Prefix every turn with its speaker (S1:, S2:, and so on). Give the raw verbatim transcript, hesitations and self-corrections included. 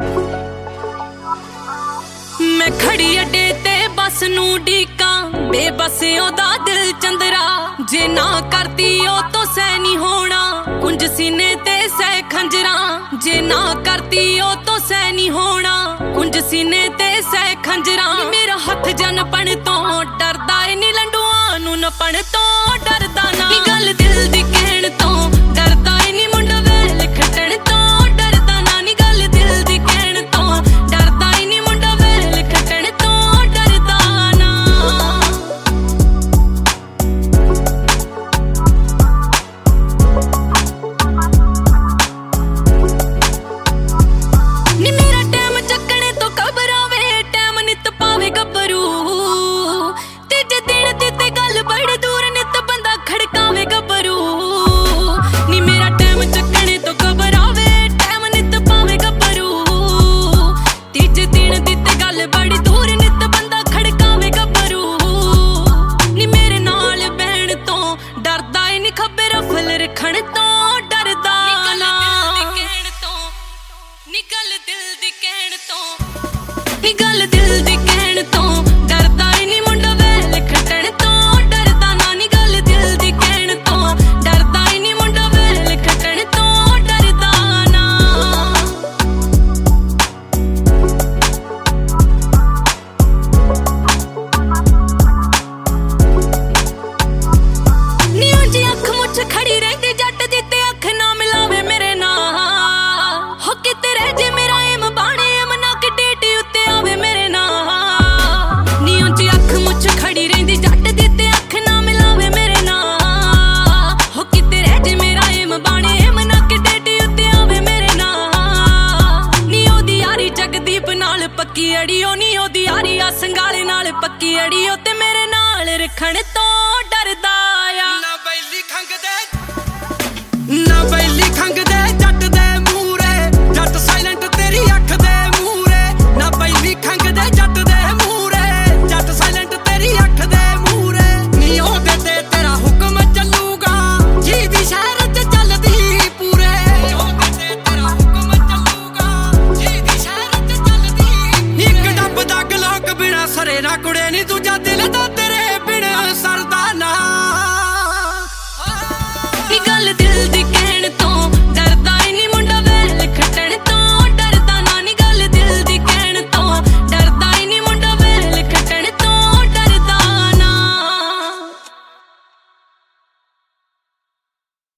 S1: मैं खड़ी अड्डे ते बस नू ढीकां बेबस ओदा दिल चंदरा जे ना करती ओ तो सै नी होना कुंज सीने ते सै खंजरा जे ना करती ओ तो सै नी होना कुंज सीने ते सै खंजरा मेरा हथ जनपण तो डरदा ए नी लंडुआं नू नपण तो डरदा ना गल दिल दी कहण तो डरदा ए नी मुंडा वेल खटण तो डरदा ना नी गल दिल दी कहण तो डरदा ए नी मुंडा वेल खटण तो डरदा ना नी मेरा टाइम चकने तो घबरावे टाइम नित पावे गबरू तीजे दिन ते गल बड़ी दूर नित बंदा खड़कावे गबरू नी मेरा टाइम चकने तो घबरावे टाइम नित पावे गबरू तीजे दिन ते गल बड़ी दूर नित बंदा खड़कावे गबरू नी मेरे नाल बहन तो डरदा ही नी खब्बे रफल रखण तो डरदा ना नी गल दिल दी कहण तो नी गल दिल दी कहण तो डरदा ही नी मुंडा वेल खटण तो डरदा ना नी गल दिल दी कहण तो डरदा ही नी मुंडा वेल खटण तो डरदा ना नी उंजी अख मुछ खड़ी रहंदी जट दी ते अख ना मिलावे मेरे नाल हो किते रह जे मेरा एम बाणे एम ना कि डेटी उत्ते आवे मेरे नाल नी उंजी अख मुछ खड़ी रहंदी जट दी ते अख ना मिलावे मेरे नाल हो किते रह जे मेरा एम बाणे एम ना कि डेटी उत्ते आवे मेरे नाल नी ओदी यारी जगदीप नाल पक्की अड़ी ओ नी ओदी यारी आ संगाले नाल पक्की अड़ी ओ ते मेरे नाल रखण तो